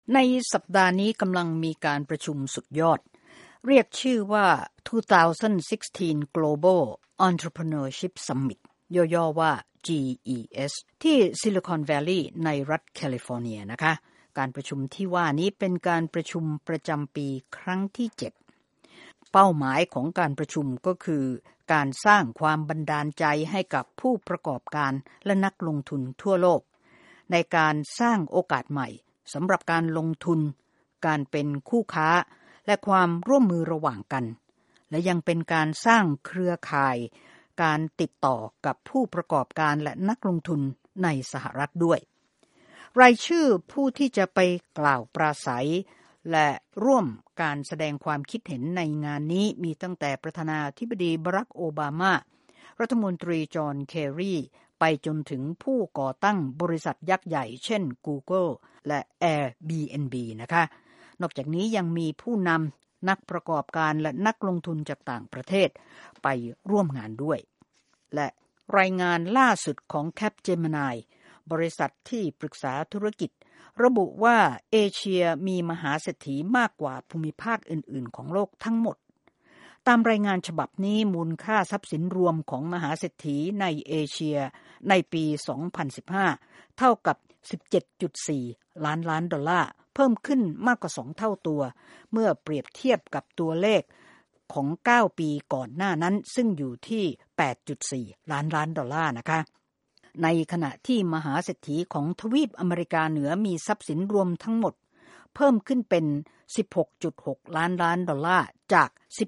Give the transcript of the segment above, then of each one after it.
ในสัปดาห์นี้กำลังมีการประชุมสุดยอดเรียกชื่อว่า 2016 Global Entrepreneurship Summit ย่อๆว่า GES ที่ Silicon Valley ในรัฐแคลิฟอร์เนียนะคะการประชุมที่ว่านี้เป็นการประชุมประจำปีครั้งที่ 7 เป้าหมายของการประชุมก็คือการสร้างความบันดาลใจให้กับผู้ประกอบการและนักลงทุนทั่วโลกในการสร้างโอกาสใหม่สำหรับการลงทุนการเป็นคู่ค้าและความร่วมมือระหว่างกันและยังเป็นการสร้างเครือข่ายการติดต่อกับผู้ประกอบการและนักลงทุนในสหรัฐด้วยรายชื่อผู้ที่จะไปกล่าวปราศัยและร่วมการแสดงความคิดเห็นในงานนี้มีตั้งแต่ประธานาธิบดีบารักโอบามารัฐมนตรีจอห์นเคร์รีไปจนถึงผู้ก่อตั้งบริษัทยักษ์ใหญ่เช่น Google และ Airbnb นะคะนอกจากนี้ยังมีผู้นำนักประกอบการและนักลงทุนจากต่างประเทศไปร่วมงานด้วยและรายงานล่าสุดของ Capgemini บริษัทที่ปรึกษาธุรกิจระบุว่าเอเชียมีมหาเศรษฐีมากกว่าภูมิภาคอื่นๆของโลกทั้งหมดตามรายงานฉบับนี้มูลค่าทรัพย์สินรวมของมหาเศรษฐีในเอเชียในปี 2015 เท่ากับ 17.4 ล้านดอลลาร์เพิ่มขึ้นมากกว่า2เท่าตัวเมื่อเปรียบเทียบกับตัวเลขของ9ปีก่อนหน้านั้นซึ่งอยู่ที่ 8.4 ล้านดอลลาร์นะคะในขณะที่มหาเศรษฐีของทวีปอเมริกาเหนือมีทรัพย์สินรวมทั้งหมดเพิ่มขึ้นเป็น 16.6 ล้านดอลลาร์จาก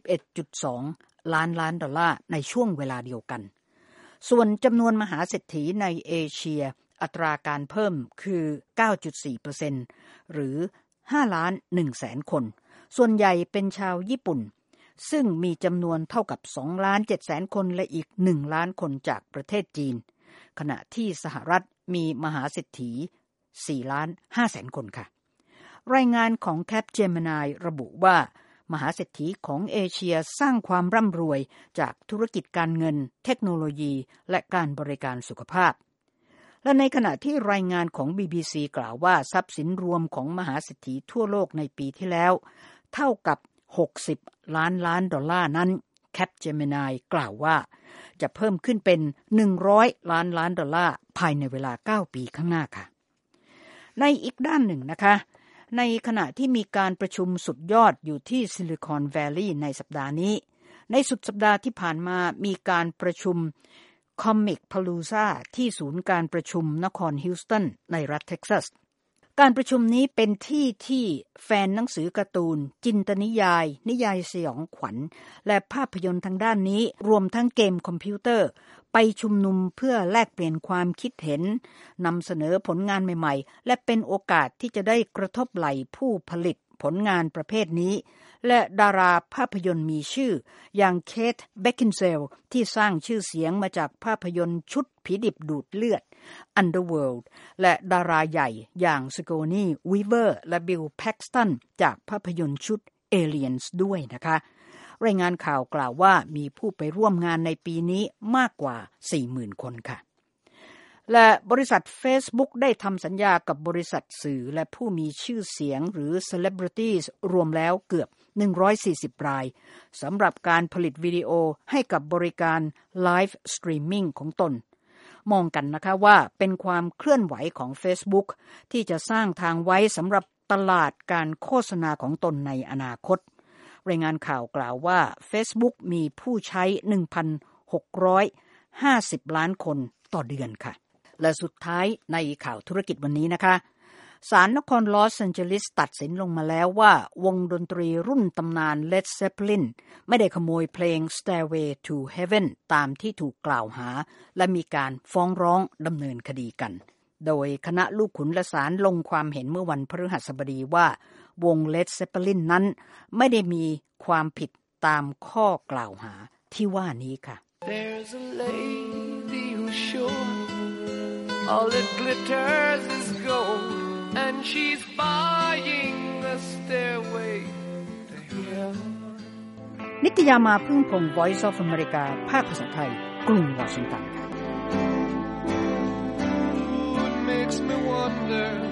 11.2 ล้านดอลลาร์ในช่วงเวลาเดียวกันส่วนจำนวนมหาเศรษฐีในเอเชียอัตราการเพิ่มคือ 9.4% หรือ 5,100,000 คนส่วนใหญ่เป็นชาวญี่ปุ่นซึ่งมีจำนวนเท่ากับ 2,700,000 คนและอีก 1 ล้านคนจากประเทศจีนขณะที่สหรัฐมีมหาเศรษฐี 4,500,000 คนค่ะรายงานของ Capgemini ระบุว่ามหาเศรษฐีของเอเชียสร้างความร่ำรวยจากธุรกิจการเงินเทคโนโลยีและการบริการสุขภาพและในขณะที่รายงานของ BBC กล่าวว่าทรัพย์สินรวมของมหาเศรษฐีทั่วโลกในปีที่แล้วเท่ากับ60 ล้านดอลลาร์นั้น Capgemini กล่าวว่าจะเพิ่มขึ้นเป็น100 ล้านดอลลาร์ภายในเวลา9ปีข้างหน้าค่ะในอีกด้านหนึ่งนะคะในขณะที่มีการประชุมสุดยอดอยู่ที่ซิลิคอนแวลลีย์ในสัปดาห์นี้ในสุดสัปดาห์ที่ผ่านมามีการประชุมComic Palooza ที่ศูนย์การประชุมนครฮิลสตันในรัฐเท็กซัสการประชุมนี้เป็นที่แฟนหนังสือการ์ตูนจินตนิยายนิยายสยองขวัญและภาพยนตร์ทางด้านนี้รวมทั้งเกมคอมพิวเตอร์ไปชุมนุมเพื่อแลกเปลี่ยนความคิดเห็นนำเสนอผลงานใหม่ๆและเป็นโอกาสที่จะได้กระทบไหล่ผู้ผลิตผลงานประเภทนี้และดาราภาพยนตร์มีชื่ออย่างเคท เบคคินเซลที่สร้างชื่อเสียงมาจากภาพยนตร์ชุดผีดิบดูดเลือด Underworld และดาราใหญ่อย่างซิโกนี วีเวอร์และบิล แพ็กสตันจากภาพยนตร์ชุด Aliens ด้วยนะคะรายงานข่าวกล่าวว่ามีผู้ไปร่วมงานในปีนี้มากกว่า 40,000 คนค่ะและบริษัท Facebook ได้ทำสัญญากับบริษัทสื่อและผู้มีชื่อเสียงหรือ Celebrities รวมแล้วเกือบ140 รายสำหรับการผลิตวิดีโอให้กับบริการ Live Streaming ของตนมองกันนะคะว่าเป็นความเคลื่อนไหวของ Facebook ที่จะสร้างทางไว้สำหรับตลาดการโฆษณาของตนในอนาคตรายงานข่าวกล่าวว่า Facebook มีผู้ใช้ 1,650 ล้านคนต่อเดือนค่ะและสุดท้ายในข่าวธุรกิจวันนี้นะคะศาลนครลอสแอนเจลิสตัดสินลงมาแล้วว่าวงดนตรีรุ่นตำนาน Led Zeppelin ไม่ได้ขโมยเพลง Stairway to Heaven ตามที่ถูกกล่าวหาและมีการฟ้องร้องดำเนินคดีกันโดยคณะลูกขุนและศาลลงความเห็นเมื่อวันพฤหัสบดีว่าวง Led Zeppelin นั้นไม่ได้มีความผิดตามข้อกล่าวหาที่ว่านี้ค่ะ There's a lady who's sure all that glitters is gold and she's buying the stairway to heaven นิตยามาพึ่งพงศ์ Voice of America ภาคภาษาไทยกรุงวอชิงตัน It makes me wonder